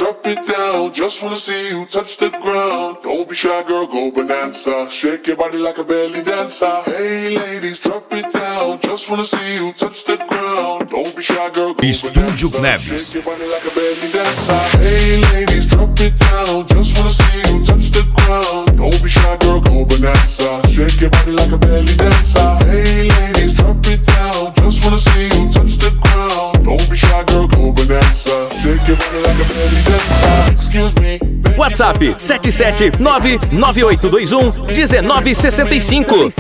drop it down. Just wanna see you touch the ground. Don't be shy, girl, go bonanza. Shake your body like a belly dancer. Hey ladies, drop it down. Just wanna see you touch the ground. Don't be shy, girl, go Estúdio bonanza. Neves. Shake your body like a belly dancer. Hey ladies, drop it down. Just wanna see you touch the ground. Don't be shy, girl, go bonanza. Shake your body like a belly dancer. Hey ladies, drop it down. Just wanna see you touch the ground. Don't be shy, girl, go bonanza. Shake your body like a belly dancer. Excuse me. WhatsApp 77998211965.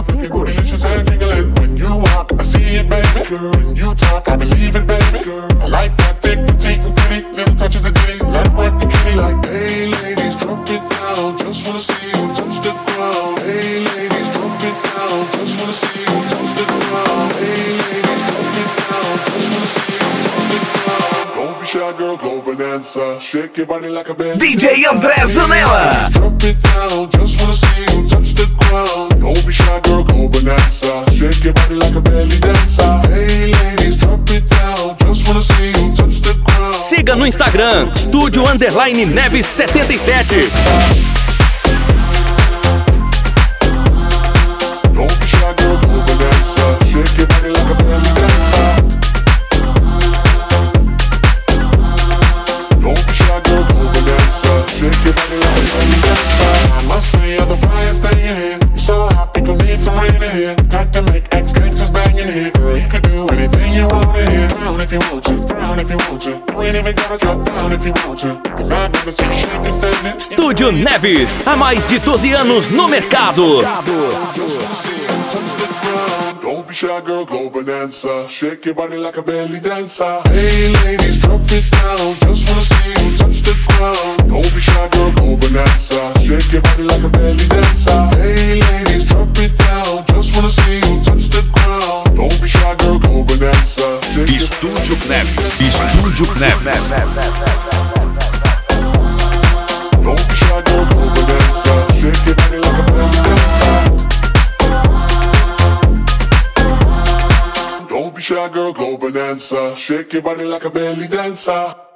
When you walk, I see it, baby. When you talk, I believe it, baby. I like that thick, petite, and pretty. Little touches of ditty. Let it work the kitty. Like, hey, ladies, drop it down. Just wanna see you touch the ground. Hey, ladies, drop it down. Just wanna see you touch the ground. Hey, ladies, drop it down. Just wanna see you touch the ground. Don't be shy, girl, go bonanza. Shake your body like a belly DJ André Zanella. Drop it down, just wanna see you touch the ground. Don't be shy, girl, go bonanza. Shake your body like a belly dancer. Hey ladies, drop it down. Just wanna see you touch the ground. Siga no Instagram, Estúdio_Neves77. Don't be shy, girl, go bonanza. Shake your body like a belly dancer. Don't be shy, girl, go bonanza. Shake your body like a belly dancer. I must say you're the brightest thing in here. You're so hot, people need some rain in here. Time to make ex-gangsters bang in here. Girl, you could do anything you want in here. Down if you want to, down if you want to. You ain't even gotta drop down if you want to. Cause I've never seen you shake and standing. Estúdio Neves, há mais de 12 anos no mercado. Don't be shy, girl, go bonanza. Shake your body like a belly dancer. Hey ladies, drop it down. Just wanna see you touch the ground. Don't be shy, girl, go bonanza. Shake your body like a belly dancer. Hey ladies, drop it down. Just wanna see you touch the ground. Don't be shy, girl, go bonanza. Estúdio Neves. Estúdio Neves. Don't be shy, girl, go bonanza. Shake your body like a belly dancer. Don't be shy, girl, go bonanza. Shake your body like a belly dancer.